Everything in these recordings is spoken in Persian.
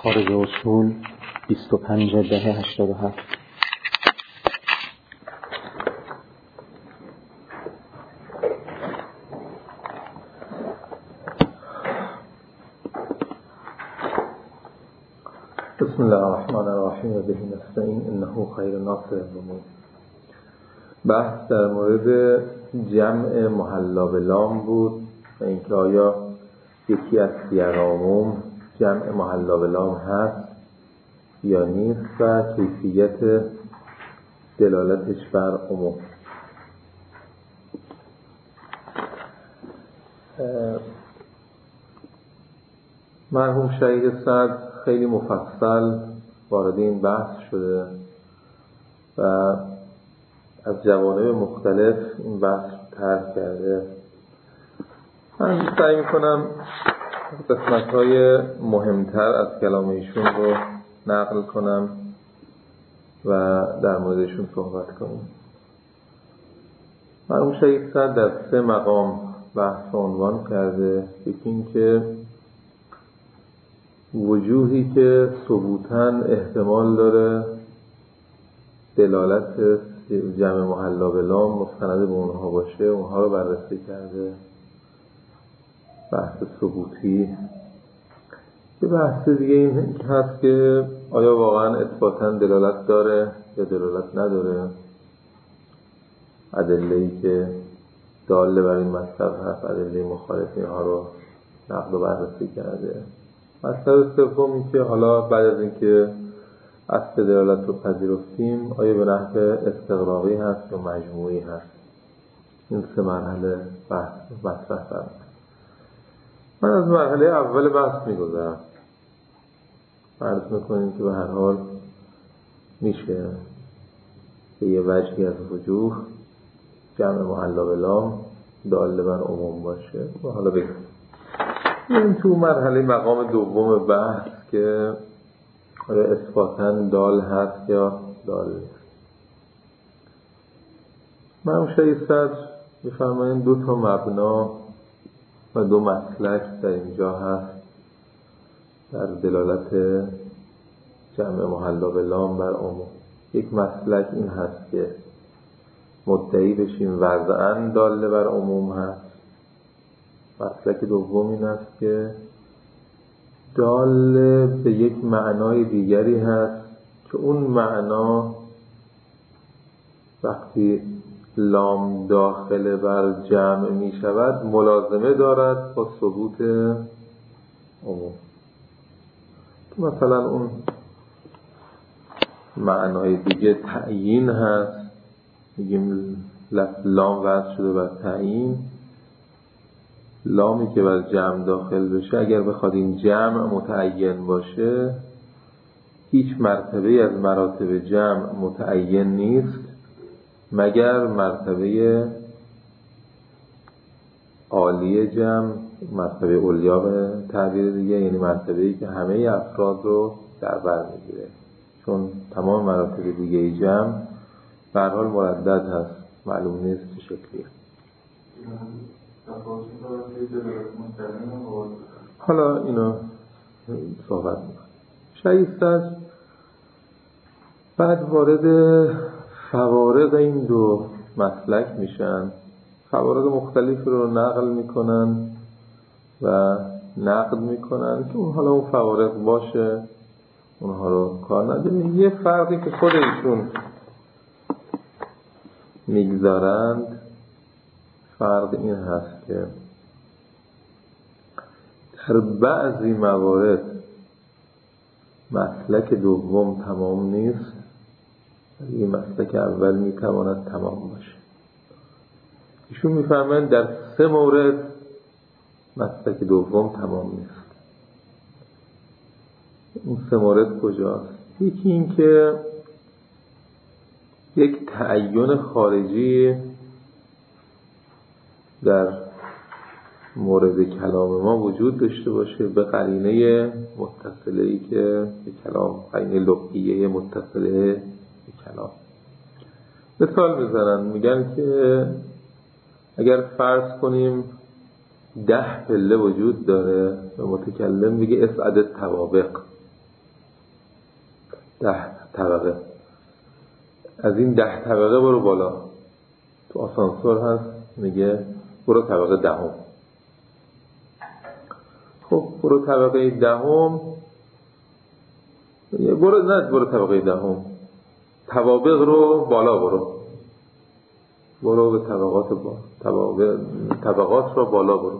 خارج اصول 25/10/87. بسم الله الرحمن الرحیم و به نستعین انه خیر ناصر و بحث در مورد جمع محلا به لام بود و اینکه آیا یکی از سیغ جمع محلا به لام هست یا نیست و کیفیت دلالتش بر عموم. مرحوم شهید سعد خیلی مفصل وارد این بحث شده و از جوانب مختلف این بحث رو طرح کرده. من سعی میکنم قسمت‌های مهمتر از کلام ایشون رو نقل کنم و در موردشون صحبت کنیم. مرحوم شهید سعد در 3 مقام بحث عنوان کرده. یکی این که وجوهی که ثبوتاً احتمال داره دلالت جمع محلا به لام مستند به اونها باشه، اونها رو بررسی کرده. بحث ثبوتی. یه بحث دیگه این هست که آیا واقعاً اثباتاً دلالت داره یا دلالت نداره. ادله‌ای که داله بر این مطلب هست، ادله مخالف اینها رو نقد و بررسی کرده. مطلب سوم این که حالا بعد از اینکه اصل دلالت رو پذیرفتیم آیا به نحو استقراقی هست یا مجموعی هست. این 3 مرحله بحث مطرح هست. من از مرحله اول بحث میگذرم. فرض میکنیم که به هر حال میشه به یه وجهی از وجوه جمع محلا به لام داله بر عموم باشه و حالا بگیم این تو مرحله مقام دوم بحث که آیا اثباتاً دال هست یا دال نیست. مرحوم شهید سعد می‌فرمایند 2 تا مبنا و 2 مسلک در اینجا هست در دلالت جمع محلا به لام بر عموم. یک مسلک این هست که مدعی بشیم وضعاً داله بر عموم هست. مسلک دوم این است که داله به یک معنای دیگری هست که اون معنا وقتی لام داخل بر جمع می شود ملازمه دارد با ثبوت عموم. مثلا اون معنای دیگه تعیین هست. میگیم لام وضع شده بر تعیین. لامی که بر جمع داخل بشه اگر بخواد این جمع متعین باشه هیچ مرتبه از مراتب جمع متعین نیست مگر مرتبه عالی جمع، مرتبه علیا به تعبیر دیگه، یعنی مرتبه‌ای که همه افراد رو در بر میگیره. چون تمام مراتب دیگه جمع به هر حال مردد هست، معلوم نیست چه شکلیه. حالا اینو صحبت میکنم. شهید سعد بعد وارد فوارق این 2 مسلک میشن. فوارق مختلف رو نقل میکنن و نقد میکنن که اون حالا اون فوارق باشه، اونها رو کار نداریم. یه فرقی که خود ایشون میگذارند فرق این هست که در بعضی موارد مسلک دوم تمام نیست، این مسلک اول میتواند تمام باشه. ایشون میفهمند در 3 مورد مسلک دوم تمام نیست. این 3 مورد کجاست؟ یکی این که یک تعین خارجی در مورد کلام ما وجود داشته باشه به قرینه متصله‌ای که به کلام، قرینه لغویه متصله به کلام. مثال میزنن، میگن که اگر فرض کنیم 10 پله وجود داره و متکلم میگه اسعد الطوابق، 10 طبقه، از این 10 طبقه برو بالا. تو آسانسور هست میگه برو طبقه 10. خب برو طبقه 10، برو طبقه 10، طوابق رو بالا برو به طبقات رو بالا برو.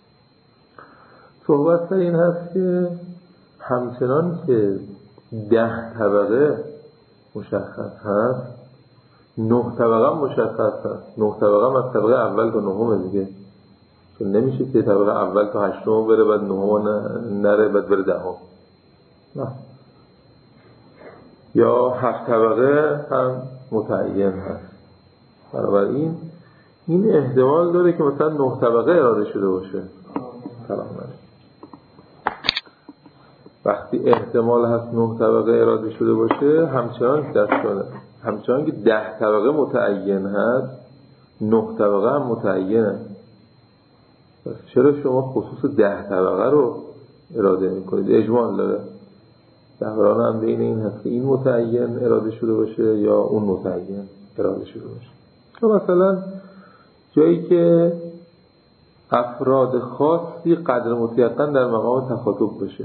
صحبت سر این هست که همچنان که 10 طبقه مشخص هست، 9 طبقه هم مشخص هست. 9 طبقه هم از طبقه اول تا 9 دیگه، چون نمیشه که طبقه اول تا 8 بره بعد 9 نره بعد بره 10. نه. یا 7 طبقه هم متعین هست. بنابراین این احتمال داره که مثلا 9 طبقه اراده شده باشه. سلام علیکم. وقتی احتمال هست 9 طبقه اراده شده باشه، همچنان که 10 طبقه متعین هست، 9 طبقه هم متعینه. پس چرا شما خصوص 10 طبقه رو اراده میکنید؟ اجمال داره. دوران هم بین این هست که این متعین اراده شده باشه یا اون متعین اراده شده باشه. تو مثلا جایی که افراد خاصی قدر مطلقاً در مقام تخاطب باشه،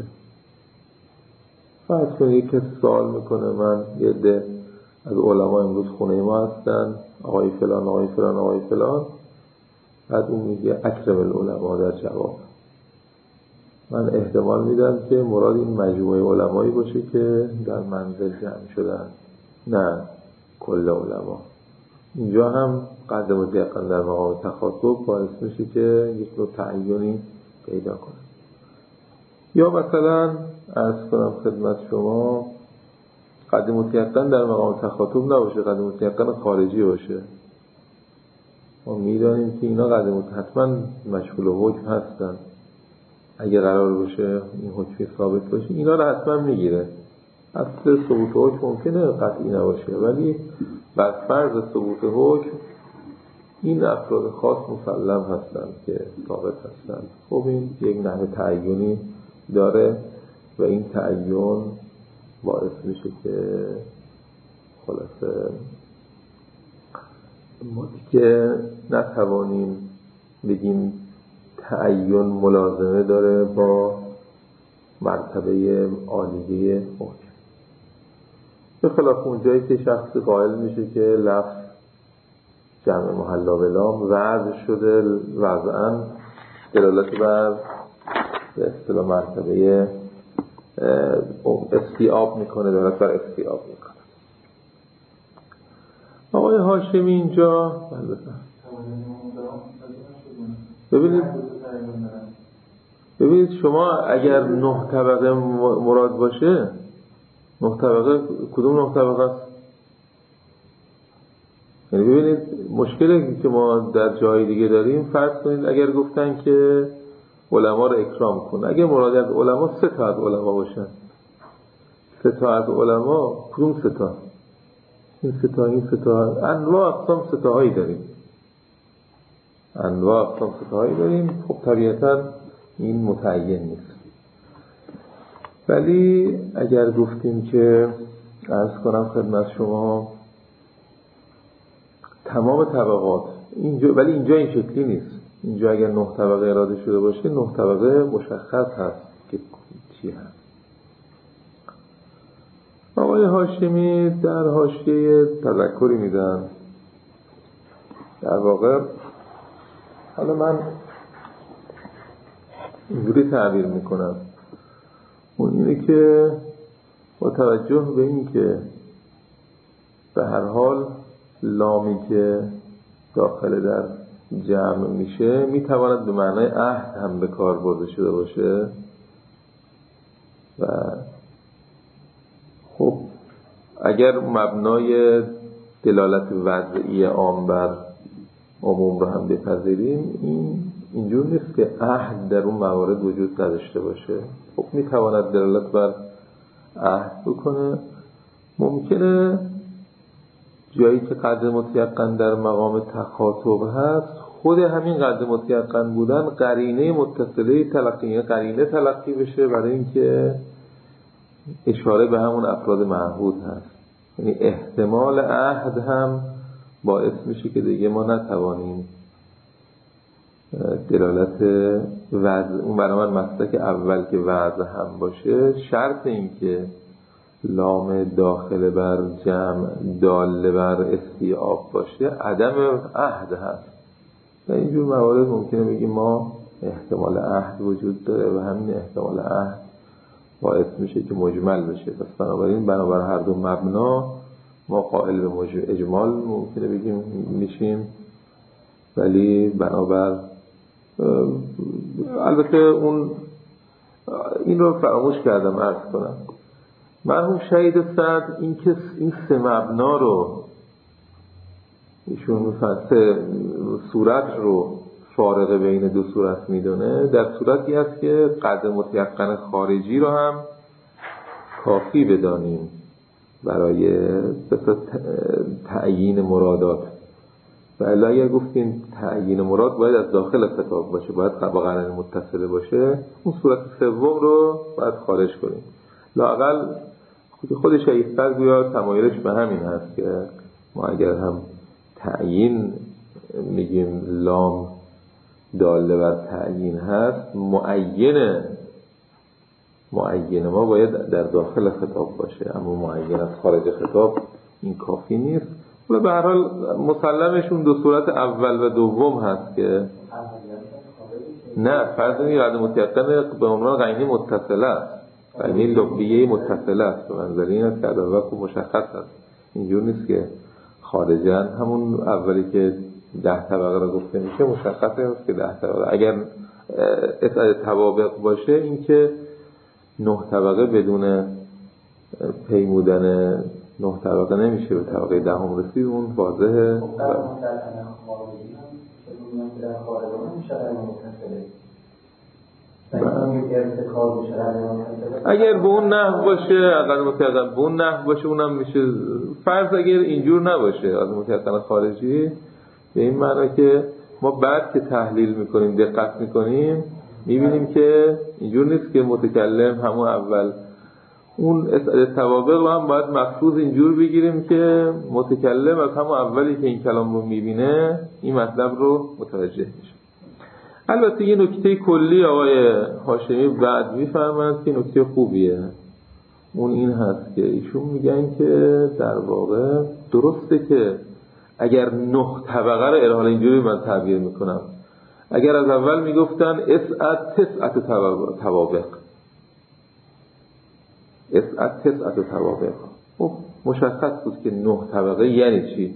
فرض کنید یک کسی سوال میکنه، من یه عده از علما امروز خونه ما هستن، آقای فلان، بعد اون میگه اکرم العلماء در جواب. من احتمال میدم که مراد این مجموعه علمایی باشه که در منزل جمع شدن، نه کل علما. اینجا هم قدر مطلقاً در مقام تخاطب باعث میشه که یک نوع تعیینی پیدا کنه. یا مثلا عرض کنم خدمت شما، قدر مطلقاً در مقام تخاطب نباشه، قدر مطلقاً خارجی باشه. ما میدانیم که اینا قدر حتما مشغول حکم هستن. اگه قرار باشه این حکمی ثابت باشه، اینا رو حتما میگیره. اصل ثبوت حکم ممکنه قطعی نباشه، ولی بر فرض ثبوت حکم این افراد خاص مسلم هستن که ثابت هستن. خب این یک نحوه تعیینی داره و این تعیین باعث میشه که خلاصه ما دیگه نتوانیم بگیم تعیین ملازمه داره با مرتبه عالیه حکم، به خلاف اون جایی که شخصی قائل میشه که لفظ جمع محلا به لام وضع شده وضعاً دلالت بر به اصطلاح مرتبه استیعاب میکنه، دلالت بر استیعاب میکنه. آقای هاشمی اینجا ببینید شما اگر 9 طبقه مراد باشه، 9 طبقه کدوم 9 طبقه است؟ یعنی ببینید مشکلی که ما در جای دیگه داریم، فرض کنید اگر گفتن که علما رو اکرام کن، اگر مراد از علما 3 تا از علما باشن، 3 تا از علما، کدوم 3 تا؟ این 3 تا انواع اقسام 3 تاهایی داریم. خب طبیعتاً این متعین نیست. ولی اگر گفتیم که عرض کنم خدمت شما تمام طبقات اینجا، ولی اینجا این شکلی نیست. اینجا اگر 9 طبقه اراده شده باشه، 9 طبقه مشخص هست که چی هست. آقای هاشمی در حاشیه تذکری میدن. در واقع حالا من اینجوری تعبیر میکنم، اون اینه که با توجه به این که به هر حال لامی که داخل در جمع میشه میتواند به معنای عهد هم به کار برده شده باشه و خب اگر مبنای دلالت وضعی عام بر عموم رو هم بپذیریم، اینجور نیست که عهد در اون موارد وجود نداشته باشه. خب میتواند دلالت بر عهد بکنه. ممکنه جایی که قدر متیقن در مقام تخاطب هست، خود همین قدر متیقن بودن قرینه متصله قرینه تلقی بشه برای اینکه اشاره به همون افراد معهود هست. یعنی احتمال عهد هم باعث میشه که دیگه ما نتوانیم دلالت وضع، اون برای من مسلک اول که وضع هم باشه، شرط این که لام داخل بر جمع داله بر استیعاب باشه عدم عهد هست. و اینجور موارد ممکنه بگیم ما احتمال عهد وجود داره و همین احتمال عهد باعث میشه که مجمل بشه. پس بنابر هر دو مبنا ما قائل به اجمال ممکنه بگیم میشیم، ولی بنابر البته این رو فراموش کردم عرض کنم، مرحوم شهید سعد این که این سه مبنا رو ایشون سه صورت رو فارق بین دو صورت میدونه، در صورتی هست که قدر متیقن خارجی رو هم کافی بدانیم برای تعیین مرادات. و الا اگر گفتیم تعیین مراد باید از داخل خطاب باشه، باید با قرن متصله باشه، اون صورت سوم رو باید خارج کنیم. لااقل خود شهید سعد گویا تمایلش به همین هست که ما اگر هم تعیین میگیم لام داله بر تعیین هست، معین ما باید در داخل خطاب باشه، اما معین از خارج خطاب این کافی نیست. و به هر حال مسلمشون دو صورت اول و دوم هست که نه فرض کنید عدم متیقن به عنوان غینی متصله است، غینی لغویه متصله است، به منظر این است که عدم وقت مشخص است. اینجور نیست که خارجن همون اولی که 10 طبقه را گفته میشه مشخصه است که 10 طبقه. اگر اسعد توابق باشه این که 9 طبقه بدون پیمودن 9 طبقه نمیشه به طبقه دهم رسید، اون واضحه. اگر به اون نحو باشه اقل متیقن به اون نحو باشه اونم میشه فرض. اگر اینجور نباشه اقل متیقن خارجی به این معنی که ما بعد که تحلیل میکنیم دقت میکنیم میبینیم که اینجور نیست که متکلم همون اول اون اسعد توابق رو هم باید مفروض اینجور بگیریم که متکلم از همون اولی که این کلام رو میبینه این مطلب رو متوجه میشه. البته یه نکته کلی آقای هاشمی بعد میفرماند که نکته خوبیه، اون این هست که ایشون میگن که در واقع درسته که اگر 9 طبقه رو ارحال اینجوری من تعبیر میکنم، اگر از اول میگفتن اسعد تسعت توابق اسعد تسعت توابق، خب مشخص بود که 9 طبقه یعنی چی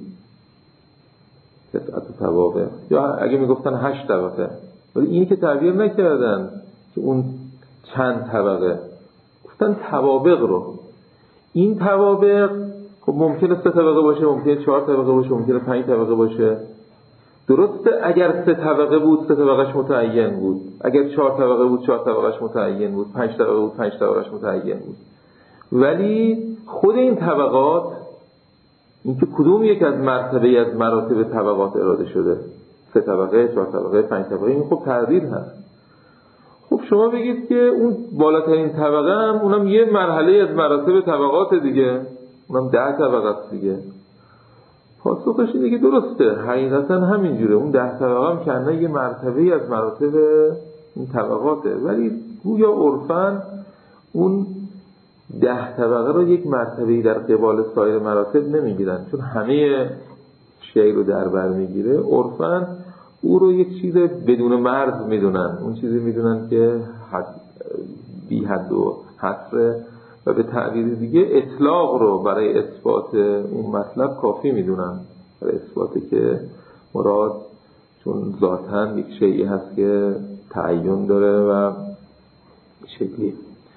تسعت توابق، یا اگه میگفتن 8 طبقه، ولی این که تعبیر نکردن که اون چند طبقه، گفتن توابق رو. این توابق خب ممکنه 3 طبقه باشه، ممکنه 4 طبقه باشه، ممکنه 5 طبقه باشه. درسته اگر 3 طبقه بود 3 طبقهش متعین بود، اگر 4 طبقه بود 4 طبقهش متعین بود، 5 طبقه بود 5 طبقهش متعین بود. ولی خود این طبقات، این که کدوم یک از مرتبه از مراتب طبقات اراده شده، 3 طبقه 4 طبقه 5 طبقه، این خب تعدیل هست. خب شما بگید که اون بالاترین طبقه هم اونم یه مرحله از مراتب طبقات دیگه، اونم 10 طبقه است دیگه. پاسخش اینه که درسته حقیقتا همینجوره، اون 10 طبقه هم کنه یه مرتبه از مراتب این طبقاته، ولی گویا عرفاً اون 10 طبقه رو یک مرتبه‌ای در قبال سایر مراتب نمیگیرن، چون همه شیء رو در بر میگیره. عرفاً او رو یک چیز بدون مرز میدونن، اون چیزی میدونن که بی حد و حصر، و به تعبیر دیگه اطلاق رو برای اثبات اون مطلب کافی میدونن، برای اثباتی که مراد چون ذاتاً یک شیئی هست که تعین داره و شکلی.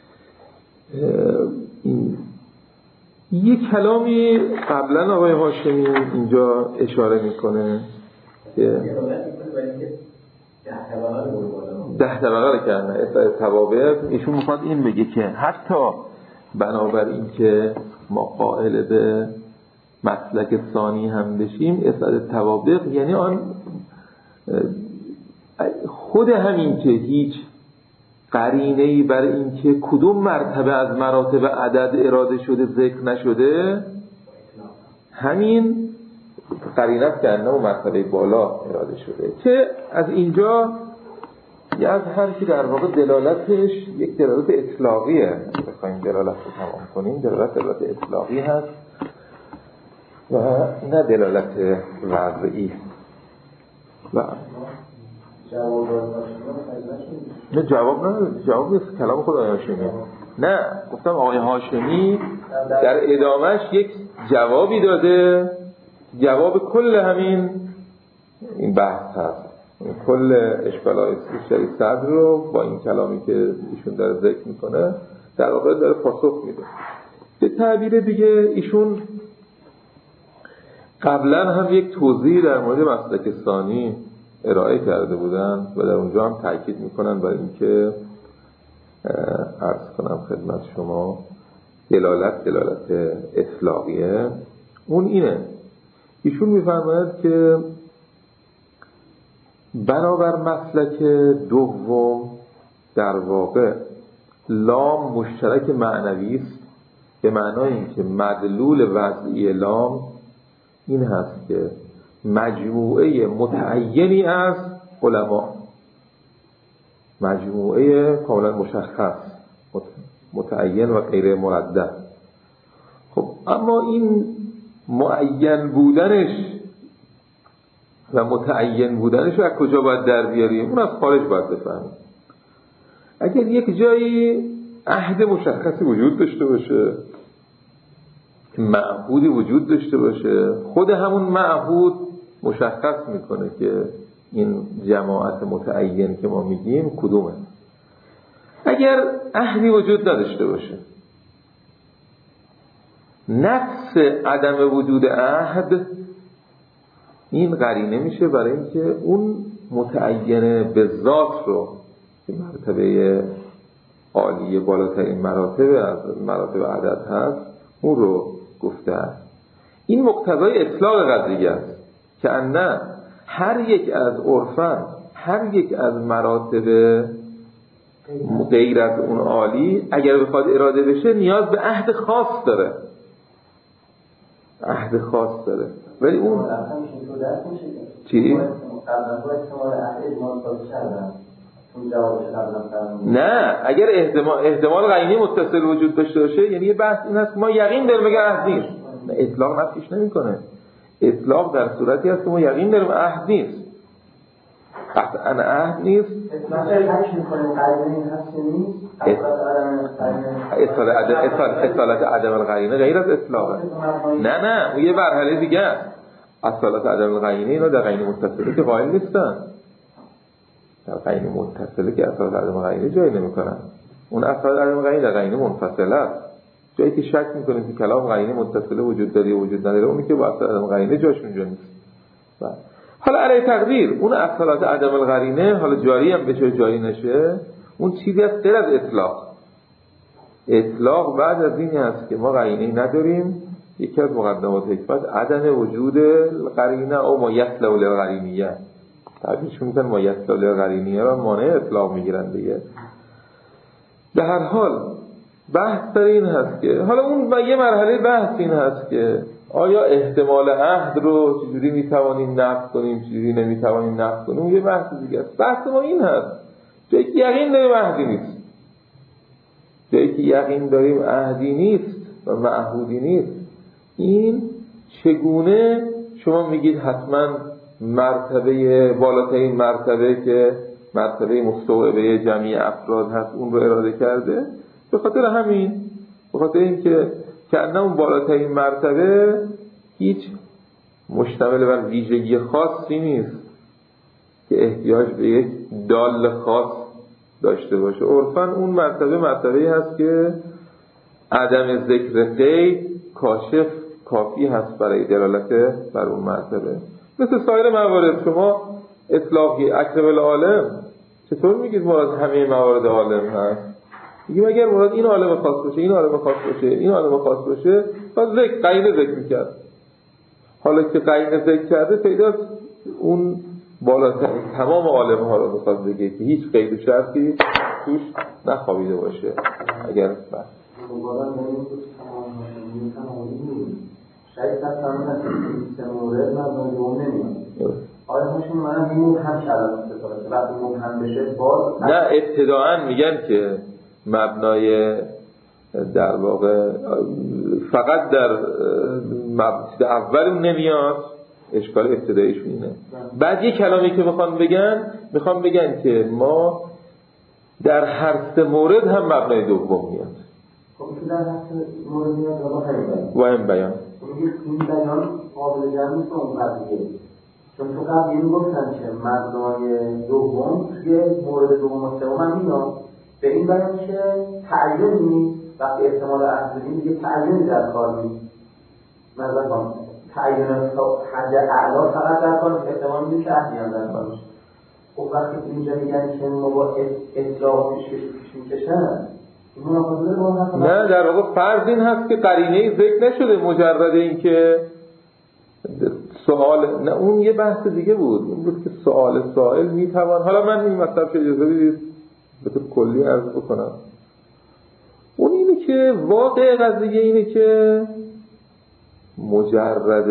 یک کلامی قبلا آقای هاشمی اینجا اشاره میکنه که 10 طبقه رو کردن اسعد توابق. ایشون میخواد این بگه که حتی بنابر این که ما قائل به مسلک ثانی هم بشیم، اسعد توابق یعنی آن خود همین که هیچ قرینه‌ای بر این که کدوم مرتبه از مراتب عدد اراده شده ذکر نشده، همین قرینه است که انه مرتبه بالا اراده شده، که از اینجا یه از که در واقع دلالتش یک دلالت اطلاقیه. بخوایم دلالت رو تمام کنیم، دلالت اطلاقی هست و نه دلالت وضعی. و نه جواب نیست کلام خود آقای هاشمی. نه گفتم آقای هاشمی در ادامهش یک جوابی داده، جواب کل همین این بحث هست، کل اشکالات شریف صدر رو با این کلامی که ایشون داره ذکر میکنه در واقع داره پاسخ میده. به تعبیر دیگه ایشون قبلا هم یک توضیح در مورد مسلک ثانی ارائه کرده بودن و در اونجا هم تاکید میکنن برای اینکه عرض کنم خدمت شما دلالت اطلاقیه. اون اینه، ایشون میفرماید که بنابر مسلک دوم در واقع لام مشترک معنوی است، به معنای اینکه مدلول وضعی لام این هست که مجموعه متعینی از علما، مجموعه کاملا مشخص متعین و غیر مردد. خب اما این معین بودنش و متعین بودنش رو از کجا باید در بیاریم؟ اون از خارج باید بفهمیم. اگر یک جایی عهد مشخصی وجود داشته باشه، معهودی وجود داشته باشه، خود همون معهود مشخص میکنه که این جماعت متعین که ما میگیم کدومه. اگر عهدی وجود نداشته باشه، نفس عدم وجود عهد این قرینه میشه برای اینکه اون متعین به ذات رو که مرتبه عالیه بالاترین مراتب از مراتب عدد هست اون رو گفته است. این مقتضای اطلاق قضیه است که نه هر یک از عرفن، هر یک از مراتب غیر از اون عالی اگر بخواد اراده بشه نیاز به عهد خاص داره، عهد خاص داره. ولی اون چی؟ نه، اگر احتمال غیبی متصل وجود داشته باشه، یعنی یه بحث این هست ما یقین داریم مگه عهد نیست. نه، اطلاق نفیش نمیکنه. اطلاق در صورتی هست که ما یقین داریم عهد نیست، قطعا عهد نیست. اصالت عدم القرینه غیر از اطلاقه. نه اون یه مرحله دیگه است. اصالت عدم القرینه اینا در قرینه متصله که قائل نیستن، در قرینه متصله که اصالت عدم القرینه جایی نمیکنن. اون اصالت عدم القرینه در قرینه منفصله است. جایی که شک میکنیم که کلام قرینه متصله وجود داره یا وجود نداره، اونی که با اصالت عدم القرینه جاش اونجا نیست. حالا علی تقدیر اون اصالت عدم القرینه حالا جاری هم بشه جاری نشه، اون چیزی است غیر از اطلاق. اطلاق بعد از این هست که ما قرینه نداریم، یکی از مقدمات حکمت عدم وجود قرینه او ما یسلو للقرینیه، تعبیرش میکنن ما یسلو للقرینیه را مانع اطلاق میگیرن دیگه. به هر حال بحث در این هست که حالا اون یه مرحله بحث این هست که آیا احتمال عهد رو چجوری میتوانیم نفی کنیم، چجوری نمیتوانیم نفی کنیم، یه بحث دیگه است. بحث ما این هست جایی که یقین داریم عهدی نیست، جایی که یقین داریم عهدی نیست و معهودی نیست، این چگونه شما میگید حتما مرتبه بالاترین مرتبه که مرتبه مستوعبه جمعی افراد هست اون رو اراده کرده؟ به خاطر همین، به خاطر اینکه که اون بالاترین مرتبه هیچ مشتمل بر ویژگی خاصی نیست که احتیاج به یک دال خاص داشته باشه. عرفاً اون مرتبه هست که عدم ذکر قید کاشف کافی هست برای دلالت بر اون مرتبه. مثل سایر موارد شما اطلاقی اکرم العالم چطور میگید مراد همه موارد عالم هست؟ میگیم اگر مراد این عالم خاص باشه، این عالم خاص باشه، این عالم خاص باشه، پس قرینه ذکر میکرد. حالا که قرینه ذکر کرده پیداست اون بالاتر تمام عالم ها رو میخواد بگه که هیچ قید و شرطی توش نخوابیده باشه. اگر مبارا نمیدونست تمامی شاید تمامی نتونست مورد مبنای دوم نمیاد. آیا هاشون منم این مبهم کلام استفاده وقتی مبهم بشه باز نه ابتداعا میگن که مبنای در واقع فقط در مبحث اول اون نمیاد، اشکال ابتداییشون اینه. بعد یه کلامی که میخوان بگن که ما در هر سه مورد هم مبنای دوم میاد. خب که در هر سه مورد میاد با هم بیان این بیان قابل جمع نیست اون قضیه، چون تو قبل این گفتن که مبنای دوم توی مورد دوم و سوم هم میاد، به این بیان که تعین نیست. وقتی احتمال اصلی دیگه تعین در کار نیست. مثلا تعین حد اعلا فقط در کار نیست، احتمال میده که اصلی هم در کار نیست. خب وقتی اینجا میگن که ما با اطلاع پیش میکشن، نه در واقع فرض این هست که قرینه‌ای ذکر نشده، مجرد این که سوال، نه اون یه بحث دیگه بود، اون بود که سائل میتوان، حالا من این مطلب که اجازه بدید به طور کلی عرض بکنم. اون اینه که واقع قضیه اینه که مجرد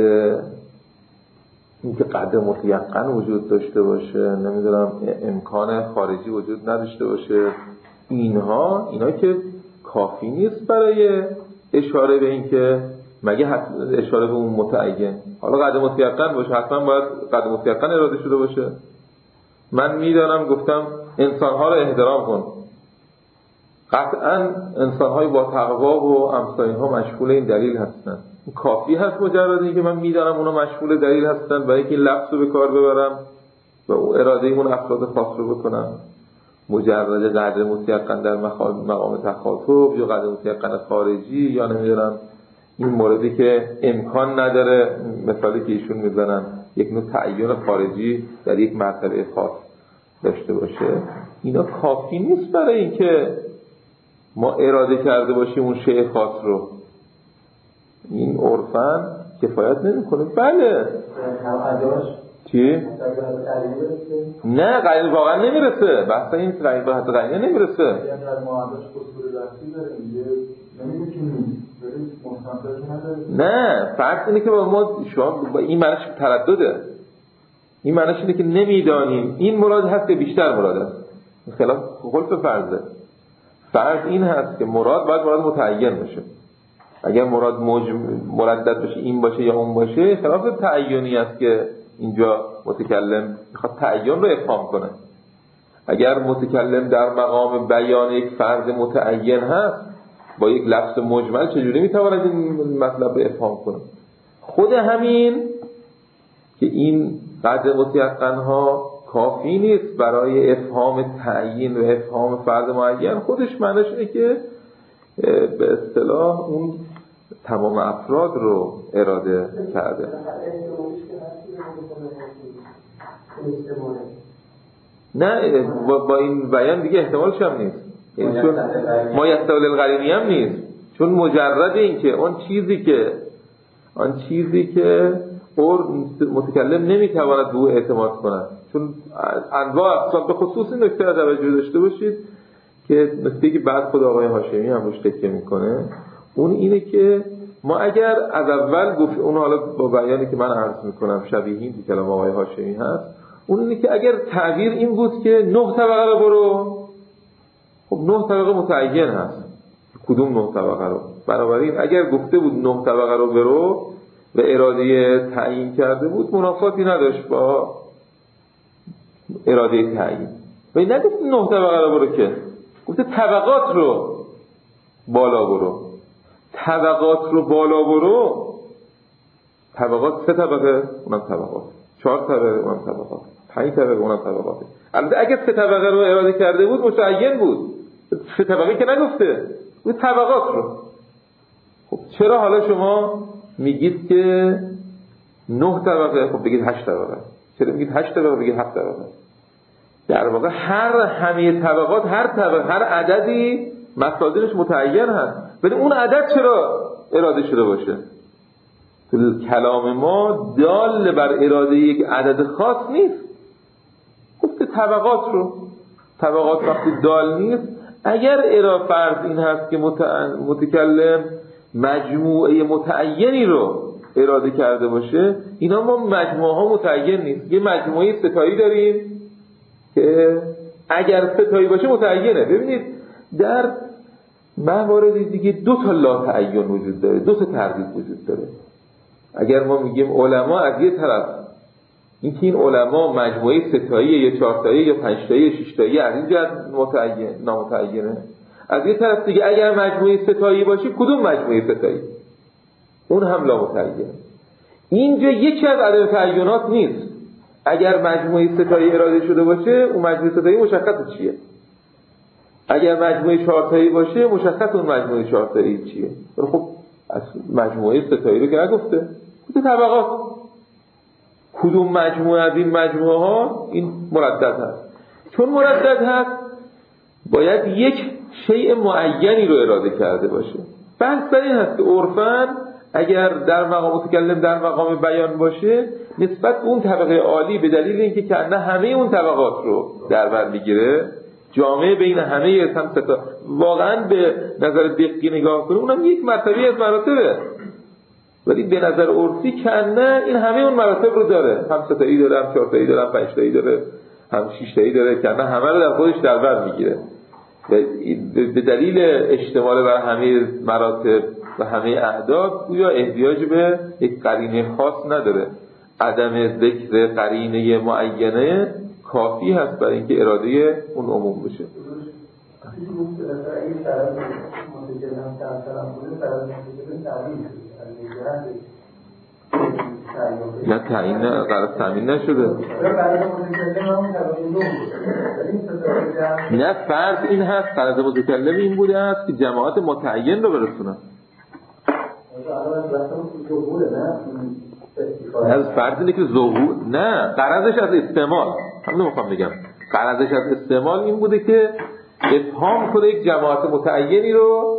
اینکه قدر متیقن وجود داشته باشه، نمیدونم امکان خارجی وجود نداشته باشه، اینا که کافی نیست برای اشاره به این که مگه اشاره به اون متعین. حالا قدر متیقن باشه، حتما باید قدر متیقن اراده شده باشه. من میدانم گفتم انسانها رو احترام کن، قطعا انسانهای با تقوا و امثال اینها مشغول این دلیل هستن. کافی هست مجرد این که من میدانم اونا مشغول دلیل هستن برای اینکه این لفظ رو به کار ببرم و اراده اون افراد خاص رو بکنم. مجرد قدر متیقن در مقام تخاطب یا قدر متیقن خارجی یا نمیدونم این موردی که امکان نداره، مثالی که ایشون میزنن یک نوع تعین خارجی در یک مرتبه خاص داشته باشه، اینا کافی نیست برای اینکه ما اراده کرده باشیم اون شیء خاص رو. این عرفاً کفایت نمیکنه. بله چی؟ نه قریب واقعا نمیرسه، بحث این قریب حتی قریب نمیرسه. نه فرق اینه که ما شما این معنیش تردده، این معنیش اینه که نمیدانیم این مراد هست که بیشتر مراد است، خلاف خلف فرضه. فرض این هست که مراد باید مراد متعین باشه. اگر مراد مردد باشه، این باشه یا اون باشه، خلاف تعیینی است که اینجا متکلم میخواد تعیین رو افهام کنه. اگر متکلم در مقام بیان یک فرض متعین هست، با یک لفظ مجمل چجوری میتواند این مطلب رو افهام کنه؟ خود همین که این قدر متیقن ها کافی نیست برای افهام تعیین و افهام فرض معین، خودش معنیش اینه که به اصطلاح اون تمام افراد رو اراده کرده. نه با این بیان دیگه احتمالش هم نیست، یعنی چون ما یستول القرینی هم نیست، چون مجرد این که آن چیزی که متکلم نمیتواند به او اعتماد کند، چون انواع اقسام، به خصوص این نکته را توجه داشته باشید که نکته که بعد خود آقای هاشمی هم روش تکیه میکنه، اون اینه که ما اگر از اول گفت، اون حالا با بیانی که من عرض میکنم شبیهی که کلام آقای هاشمی هست، اون اینه که اگر تعبیر این بود که 9 طبقه رو برو، خب 9 طبقه متعین هست، کدوم 9 طبقه رو؟ بنابراین اگر گفته بود 9 طبقه رو برو و اراده تعیین کرده بود، منافاتی نداشت با اراده تعیین. و این نگفت 9 طبقه رو برو، که گفته طبقات رو بالا برو. طبقات رو بالا برو، طبقات 3 طبقه اونم طبقات، 4 طبقه اونم طبقات، 5 طبقه اونم طبقات. البته اگر 3 طبقه رو اراده کرده بود متعین بود، 3 طبقه که نگفته، اون طبقات رو. خب چرا حالا شما میگید که 9 طبقه؟ خب بگید 8 طبقه. چرا میگید 8 طبقه بگید 7 طبقه؟ در واقع همه طبقات، هر طبقه، هر عددی مصادرش متعین هست، ولی اون عدد چرا اراده شده باشه؟ تو کلام ما دال بر اراده یک عدد خاص نیست. گفته طبقات رو، طبقات وقتی دال نیست، اگر فرض این هست که متکلم مجموعه متعینی رو اراده کرده باشه، اینا ما مجموعه ها متعین نیست. یه مجموعه ستایی داریم که اگر ستایی باشه متعینه. ببینید در موارد دیگه دو تا لا تعین وجود داره، دو تا تردید وجود داره. اگر ما میگیم علما از یه طرف اینکه این علما مجموعه ستایی یا چهارتایی یا پنجتایی یا ششتایی از این جهت متعین نامتعینه، از یه طرف دیگه اگر مجموعه ستایی باشه کدوم مجموعه ستایی؟ اون هم لا متعینه. اینجا یکی از عدم تعینات نیست. اگر مجموعه ستایی اراده شده باشه اون مجموعه ستایی مشخص چیه، اگر مجموعه چهارتایی باشه مشخص اون مجموعه چهارتایی چیه. خب از مجموعه ستایی رو که نگفته، گفته طبقات. کدوم مجموعه از این مجموعه ها این مردد هست. چون مردد هست باید یک شیء معینی رو اراده کرده باشه. بحث بر این هست که عرفاً اگر در مقام متکلم در مقام بیان باشه، نسبت به اون طبقه عالی به دلیل اینکه کنه همه اون طبقات رو در بر میگیره، جامعه بین همه هم ستا، واقعاً به نظر دقیقی نگاه کنه اونم یک مرتبه از مراتبه، ولی به نظر عرفی کنه این همه اون مراتب رو داره، هم ستایی داره، هم چهارتایی داره، هم پنجتایی داره، هم ششتایی داره، کنه همه رو در خودش در بر میگیره. به دلیل اشتمال بر همه مراتب و همه اعداد گویا احتیاج به یک قرینه خاص نداره. عدم ذکر قرینه معینه کافی هست برای اینکه اراده اون عموم بشه. نه تعیین قرار تعیین نشده. نه فرض این هست، قرار متکلم این بوده است که جماعت متعین رو برسونه. از فرض اینه که ظهور، نه قرضش از استعمال، همین میخوام بگم قرضش از استعمال این بوده که افهام کنه یک جماعت متعینی رو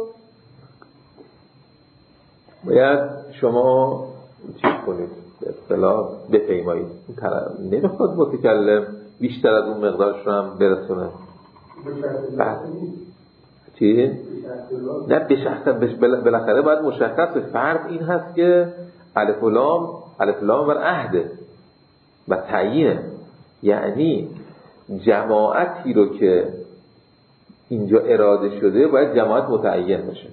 باید شما چیز کنید، به اصطلاح بپیمایید. نمیخواد متکلم بیشتر از اون مقدارش رو هم برسونه. چی؟ نه به شخص بالاخره باید مشخص. فرض این هست که الف و لام بر عهده و تعیینه، یعنی جماعتی رو که اینجا اراده شده باید جماعت متعین باشه.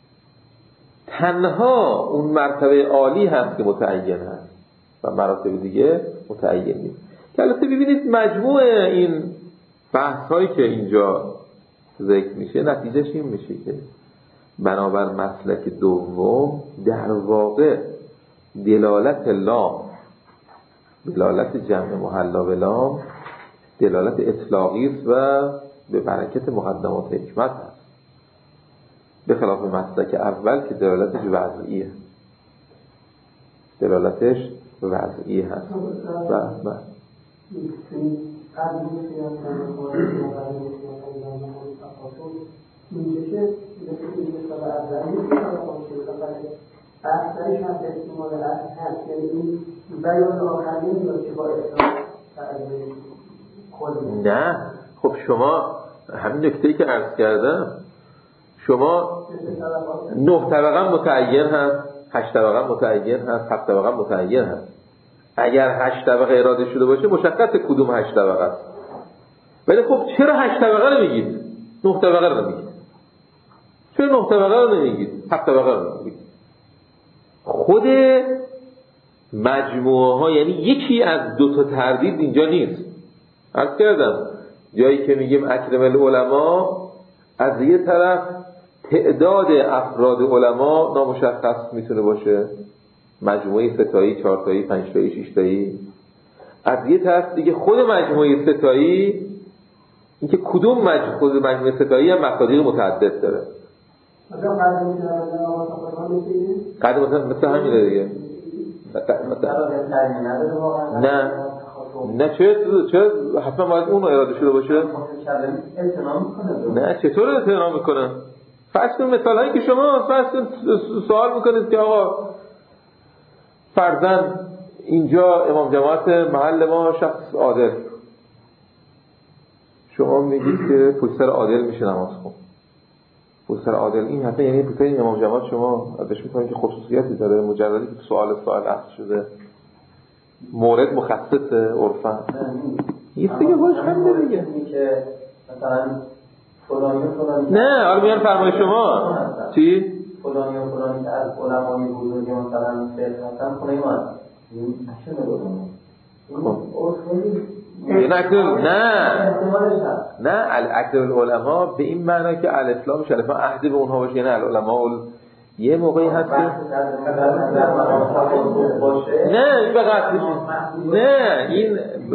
تنها اون مرتبه عالی هست که متعین هست و مراتب دیگه متعین نیست. که البته ببینید مجموع این بحث هایی که اینجا ذکر میشه نتیجهش این میشه که بنابر مسلک دوم در واقع دلالت لام، دلالت جمع محلا به لام، دلالت اطلاقی است و به برکت مقدمات حکمت هست، به خلاف مسلک اول که دلالتش وضعیه، دلالتش وضعی هست. و بحثش هم احتمال هست، یعنی این بیان آخرین یا که با احتمال نه. خب شما همین نکته‌ای که عرض کردم، شما 9 طبقه متعین هست، 8 طبقه متعین هست، 7 طبقه متعین هست. اگر 8 طبقه اراده شده باشه مشخص کدوم 8 طبقه است. ولی خب چرا 8 طبقه رو میگید؟ 9 طبقه رو نمیگید. چرا 9 طبقه رو نمیگید؟ 7 طبقه رو نمیگید. خود مجموعه ها یعنی یکی از 2 تا تردید اینجا نیست. عرض کردم جایی که میگیم اکرم العلماء، از یه طرف تعداد افراد علما نامشخص میتونه باشه، مجموعه 3 تایی، 4 تایی، 5 تایی، 6 تایی. از یه طرف دیگه خود مجموعه 3 تایی، اینکه کدوم خود مجموعه 3 تایی هم مقادیر متعدد داره. قدر مثل همینه دیگه. نه چرا حتما باید اون اراده شده باشه؟ نه چطور اعتنا میکنه؟ فرض کن مثال هایی که شما سوال میکنید که آقا فرضاً اینجا امام جماعت محل ما شخص عادل، شما میگید که پشت سر عادل میشه نماز خون. پشت سر عادل این حتی یعنی پشت سر امام جواد شما ازش میکنید که خصوصیتی داره، مجردی که سوال اصل شده مورد مخصصه عرفا یه دیگه باش هم دیگه که مثلا فلانی نه حالا میان فرمای شما چی؟ فلانی و فلانی که از علمای بزرگ مثلا فقه هستن خونه ایمان این چه نگاه نه الاکثر العلماء به این معنی که الاسلام شرفا عهد به اونها باشه، نه العلماء یه موقعی هست که نه این به قصد نه این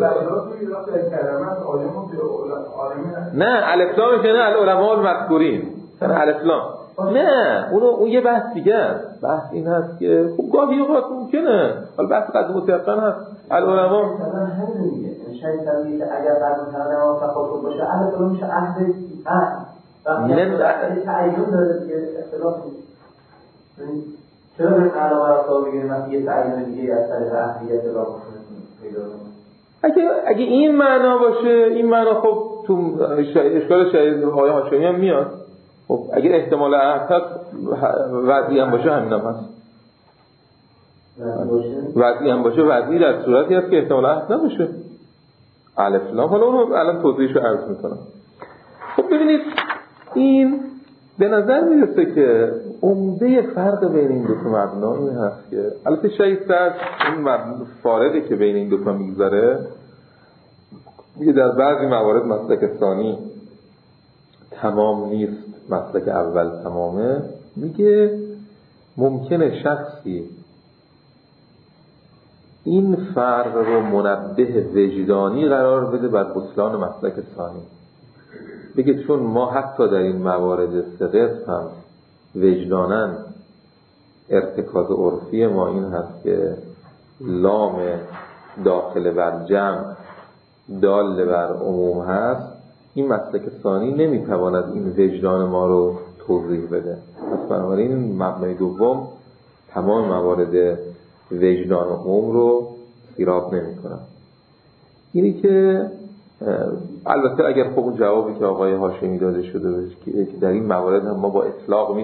نه الاسلام که نه العلماء المذکورین نه الاسلام نه اون یه بحث دیگه است. بحث این هست که خب گاهی اوقات ممکنه حالا بحث قضیه متفقن هست العلماء شاید که اگر قبول کردن و تفاوت باشه الاسلام میشه عهد نه تعیین داره دیگه اختلاف چرا به علاوه بر بگیریم وقتی یه تعیین دیگه از طریق عهدیت اختلاف پیدا کنه اگه این معنا باشه این معنا خب تو اشکال شاید آیه هاشمی هم میاد. خب اگه احتمال عهد هست وضعی هم باشه همین هم هست وضعی هم باشه وضعی در صورتی هست که احتمال عهد نباشه الف لام. حالا اونو الان توضیحشو عرض میکنم. خب ببینید این به نظر میرسه که عمده فرق بین این دو تا مبنا این هست که البته شاید این فارقی که بین این دو تا میگذاره میگه در بعضی موارد مسلک ثانی تمام نیست مسلک اول تمامه. میگه ممکنه شخصی این فرق رو منبه وجدانی قرار بده بر بطلان مسلک ثانی، بگه چون ما حتی در این موارد سقط هم وجداناً ارتکاز عرفی ما این هست که لام داخل بر جمع دال بر عموم هست، این مسلک ثانی نمیتواند این وجدان ما رو توضیح بده. پس بنابراین مبنای دوم تمام موارد وجدان عموم رو سیراب نمی کنن. اینی که البته اگر خب اون جوابی که آقای هاشمی داده شده باشه که در این موارد هم ما با اطلاق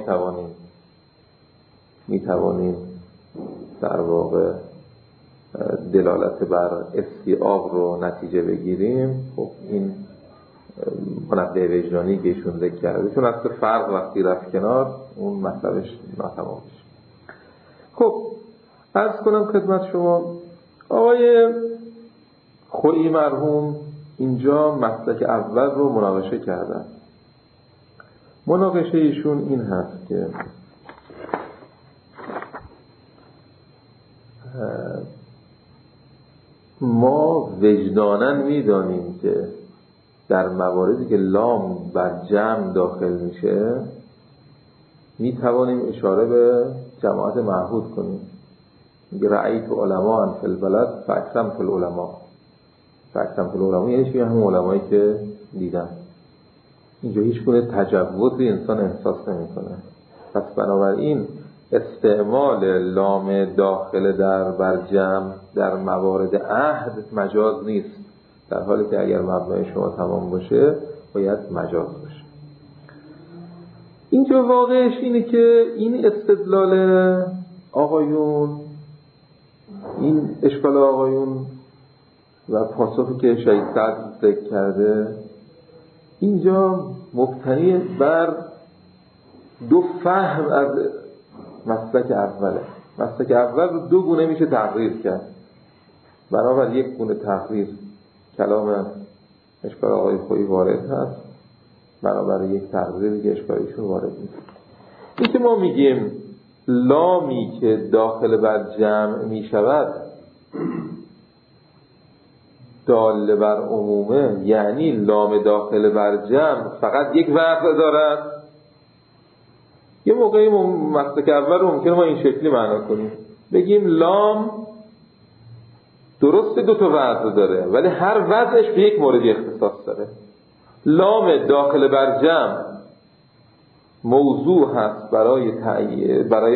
میتوانیم در واقع دلالت بر استیعاب رو نتیجه بگیریم، خب این منبه وجدانی که ایشون ذکر کرده چون اصل فرق وقتی رفت کنار اون مطلبش ناتمام میشه. خب عرض کنم خدمت شما آقای خویی مرحوم اینجا مسلک اول رو مناقشه کردن. مناقشه ایشون این هست که ما وجداناً میدانیم که در مواردی که لام بر جمع داخل میشه میتوانیم اشاره به جماعت معهود کنیم. میگه رأیت علماء فی البلد فاکرم فی العلماء. فاکرم فی العلماء یعنی چی؟ همون علمایی که دیدن. اینجا هیچ گونه تجوزی انسان احساس نمیکنه. پس بنابراین استعمال لام داخل در بر جمع در موارد عهد مجاز نیست، در حالی که اگر مبنای شما تمام باشه باید مجاز باشه. اینجا واقعش اینه که این استدلال آقایون، این اشکال آقایون و پاسخی که شهید سعد ذکر کرده اینجا مبتنی بر دو فهم از مسلک اوله. مسلک اول رو دو گونه میشه تقریر کرد. بنابر یک گونه تقریر کلام اشکال آقای خویی وارد هست، بنابر یک تقریری که اشکالشون وارد نیست. این که ما میگیم لامی که داخل بر جمع میشود دال بر عمومه، یعنی لام داخل بر جمع فقط یک وضع دارد. یه موقعی مسلک اول رو ممکنه ما این شکلی معنا کنیم، بگیم لام درست دو تا وضع داره ولی هر وضعش به یک موردی اختصاص داره. لام داخل بر جمع موضوع هست برای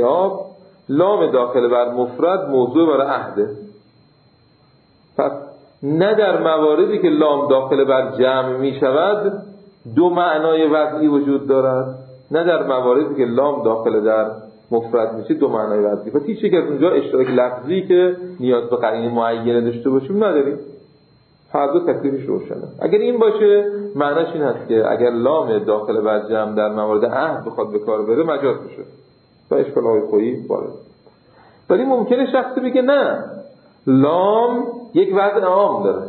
استیعاب، لام داخل بر مفرد موضوع برای عهده. پس نه در مواردی که لام داخل بر جمع می شود دو معنای وضعی وجود دارد، نه در مواردی که لام داخل در مفرد میشه دو معنای وضعی. پس هیچ یک از اونجا اشتراک لفظی که نیاز به قرینه معینه داشته باشیم نداریم، هر دو تکلیفش روشنه. اگر این باشه معناش این هست که اگر لام داخل بر جمع در موارد عهد بخواد به کار بره مجاز میشه و اشکال‌های خویی وارد. ولی ممکنه شخصی بگه نه، لام یک وضع عام داره،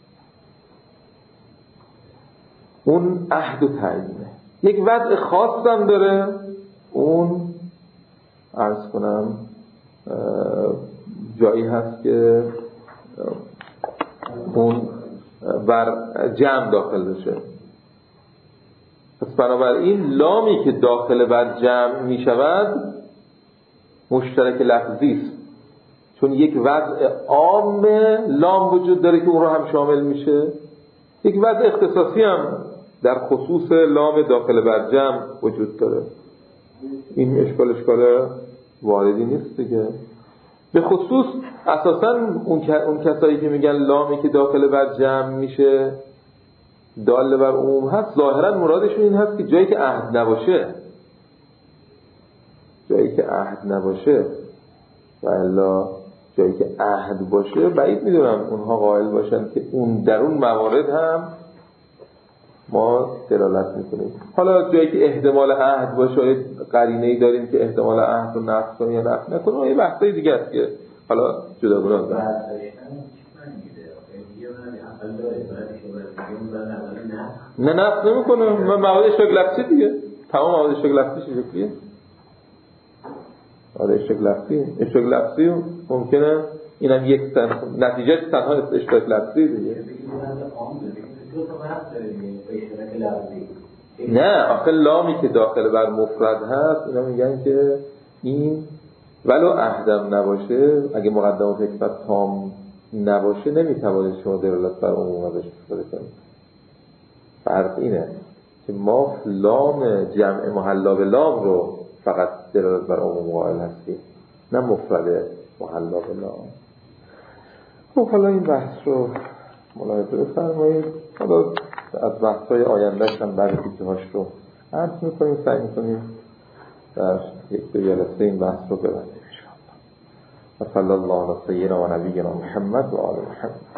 اون عهد و تعیینه. یک وضع خاص هم داره، اون عرض کنم جایی هست که اون بر جمع داخل بشه. پس بنابراین لامی که داخل بر جمع می شود مشترک لفظی است، چون یک وضع عام لام وجود داره که اون رو هم شامل میشه، یک وضع اختصاصی هم در خصوص لام داخل بر جمع وجود داره. این اشکال واردی نیست دیگه. به خصوص اساساً اون کسایی که میگن لامی که داخل بر جمع میشه دال بر عموم هست، ظاهراً مرادشون این هست که جایی که عهد نباشه و الا جایی که عهد باشه بعید میدونم اونها قائل باشن که اون در اون موارد هم ما دلالت میکنیم. حالا جایی که احتمال عهد باشه قرینه‌ای داریم که احتمال عهد رو نقض کنه یا نقض نکنه، یه بحثای دیگه است که حالا جداگانه داره. نه نقض نمیکنه. من مواد اشتراک لفظی دیگه، تمام مواد اشتراک لفظی شکلیه. اشتراک لفظی ممکنه اینم یک نتیجه تنها اشتراک لفظی دیگه. نه آخه لامی که داخل بر مفرد هست اینا میگن که این ولو عهدم نباشه، اگه مقدمات حکمت تام نباشه نمیتوانید شما دلالت بر عموم ازش استفاده کنید. فرق اینه که ما لام جمع محلا به لام رو فقط دلالت بر عموم قائل هستیم، نه مفرد محلا به لام. خب حالا این بحث رو ملاحظه بفرمایید. حالا از بحث‌های آینده‌اش هم بعد تیکه‌هاش رو عرض می‌کنیم، سعی می‌کنیم در یک دو جلسه این بحث رو ببندیم ان شاء الله. صلی الله علی سیدنا و نبینا محمد و آل محمد.